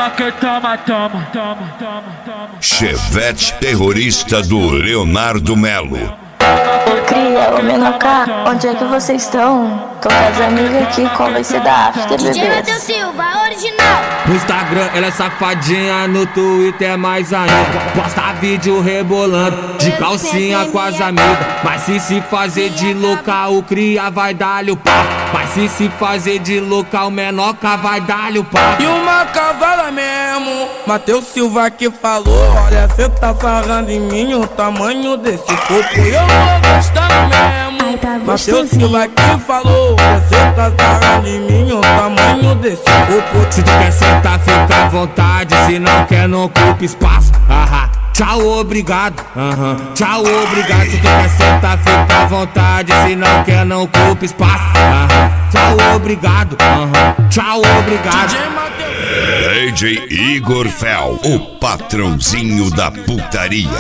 Chevette terrorista do Leonardo Melo. Ô cria, ô Menoká, onde é que vocês estão? Tô com as amigas aqui, qual vai ser da after, DJ bebês? Matheus Silva, original. No Instagram ela é safadinha, no Twitter é mais ainda. Posta vídeo rebolando, de calcinha com as amigas. Mas se fazer de louca, o cria vai dar-lhe o pau. Mas se fazer de louca, o Menoká vai dar-lhe o pau. E uma cavala mesmo, Matheus Silva que falou. Olha, cê tá sarrando em mim o tamanho desse corpo. Eu tô gostando mesmo, Matheus Silva que falou. Olha, cê tá sarrando em mim o tamanho desse corpo. Se tu quer sentar, fica à vontade. Se não quer, não ocupa espaço. Tchau, obrigado. Tchau, obrigado. Se tu quer sentar, fica à vontade. Se não quer, não ocupa espaço. Tchau, obrigado. Tchau, obrigado. DJ Igor Fel, o patrãozinho da putaria.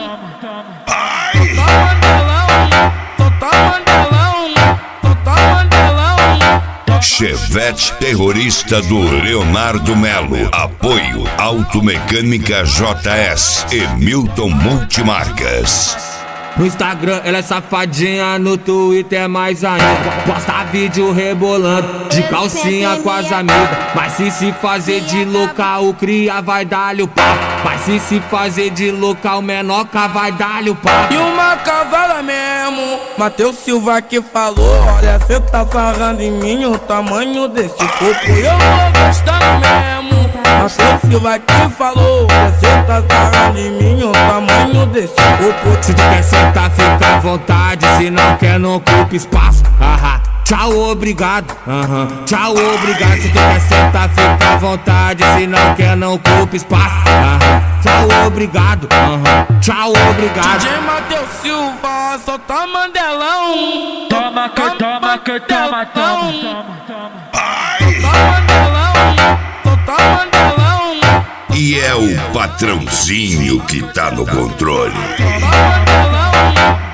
Chevette terrorista do Leonardo Melo. Apoio Automecânica JS e Milton Multimarcas. No Instagram ela é safadinha, no Twitter é mais ainda. Posta vídeo rebolando, de calcinha com as amigas. Mas se fazer de louca, o cria vai dar-lhe o pau. Mas se fazer de louca, o Menoká vai dar-lhe o pau. E uma cavala mesmo, Matheus Silva que falou. Olha, cê tá sarrando em mim o tamanho desse corpo. Eu tô gostando mesmo, Matheus Silva que falou. Olha, cê tá sarrando em mim o tamanho desse corpo. Se tu quer sentar, fica à vontade. Se não quer, não ocupa espaço. Tchau, obrigado. Tchau, obrigado. Se tu quer sentar, fica à vontade. Se não quer, não ocupa espaço. Tchau, obrigado. Tchau, obrigado. DJ Matheus Silva, solta Mandelão. Toma que toma que toma, toma. Solta Mandelão, solta Mandelão. E é o patrãozinho que tá no controle. Solta Mandelão.